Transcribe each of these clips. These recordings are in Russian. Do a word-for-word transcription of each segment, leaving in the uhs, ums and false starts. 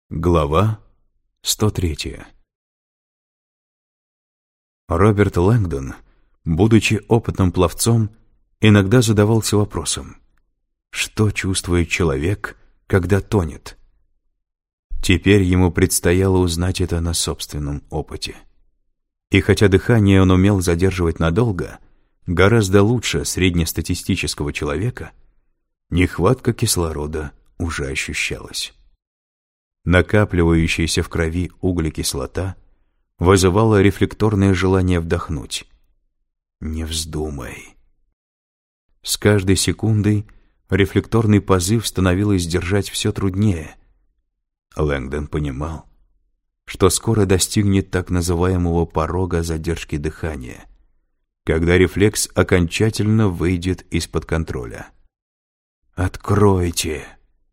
Глава сто третья. Роберт Лэнгдон, будучи опытным пловцом, иногда задавался вопросом: что чувствует человек, когда тонет? Теперь ему предстояло узнать это на собственном опыте. И хотя дыхание он умел задерживать надолго, гораздо лучше среднестатистического человека, нехватка кислорода уже ощущалась. Накапливающаяся в крови углекислота вызывала рефлекторное желание вдохнуть. Не вздумай. С каждой секундой рефлекторный позыв становилось сдержать все труднее. Лэнгдон понимал, что скоро достигнет так называемого порога задержки дыхания, когда рефлекс окончательно выйдет из-под контроля. «Откройте!»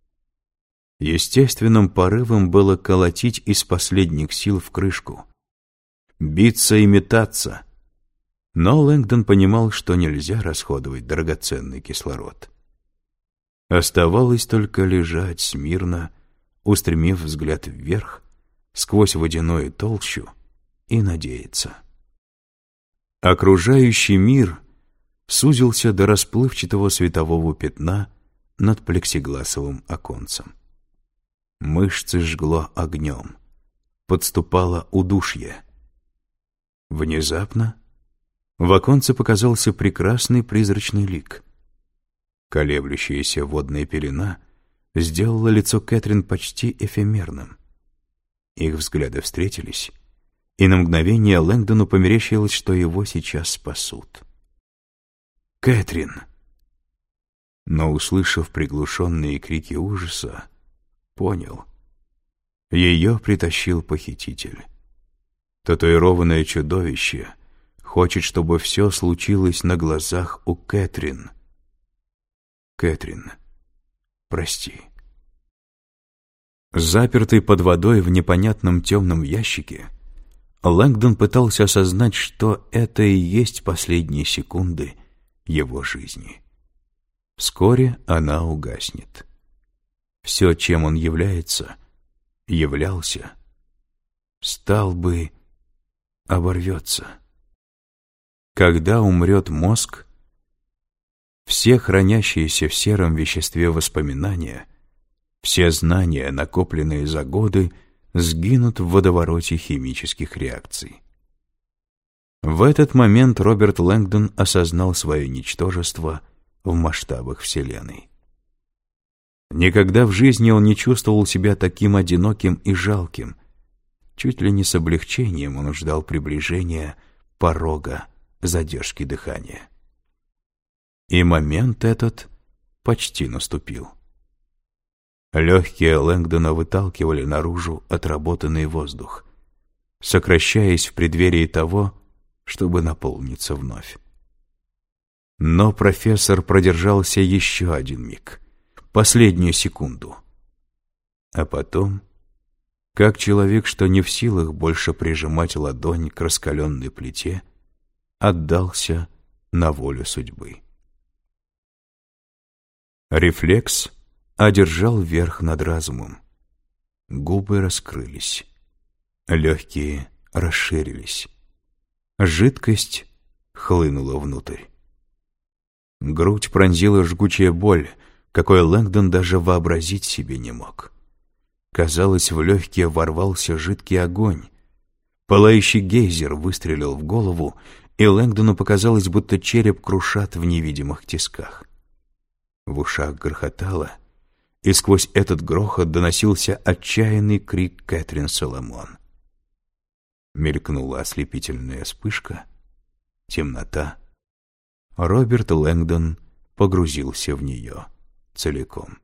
Естественным порывом было колотить из последних сил в крышку, биться и метаться. Но Лэнгдон понимал, что нельзя расходовать драгоценный кислород. Оставалось только лежать смирно, устремив взгляд вверх, сквозь водяную толщу, и надеяться. Окружающий мир сузился до расплывчатого светового пятна над плексигласовым оконцем. Мышцы жгло огнем. Подступало удушье. Внезапно в оконце показался прекрасный призрачный лик. Колеблющаяся водная пелена сделала лицо Кэтрин почти эфемерным. Их взгляды встретились, и на мгновение Лэнгдону померещилось, что его сейчас спасут. «Кэтрин!» Но, услышав приглушенные крики ужаса, понял. Ее притащил похититель. Татуированное чудовище хочет, чтобы все случилось на глазах у Кэтрин. Кэтрин, прости. Запертый под водой в непонятном темном ящике, Лэнгдон пытался осознать, что это и есть последние секунды его жизни. Вскоре она угаснет. Все, чем он является, являлся, стал бы, оборвется. Когда умрет мозг, все хранящиеся в сером веществе воспоминания, все знания, накопленные за годы, сгинут в водовороте химических реакций. В этот момент Роберт Лэнгдон осознал свое ничтожество в масштабах Вселенной. Никогда в жизни он не чувствовал себя таким одиноким и жалким. Чуть ли не с облегчением он ждал приближения порога задержки дыхания. И момент этот почти наступил. Легкие Лэнгдона выталкивали наружу отработанный воздух, сокращаясь в преддверии того, чтобы наполниться вновь. Но профессор продержался еще один миг, последнюю секунду. А потом, как человек, что не в силах больше прижимать ладонь к раскаленной плите, отдался на волю судьбы. Рефлекс одержал верх над разумом. Губы раскрылись, легкие расширились. Жидкость хлынула внутрь. Грудь пронзила жгучая боль, какой Лэнгдон даже вообразить себе не мог. Казалось, в легкие ворвался жидкий огонь. Пылающий гейзер выстрелил в голову, и Лэнгдону показалось, будто череп крушат в невидимых тисках. В ушах грохотало, и сквозь этот грохот доносился отчаянный крик Кэтрин Соломон. Мелькнула ослепительная вспышка, темнота. Роберт Лэнгдон погрузился в нее целиком.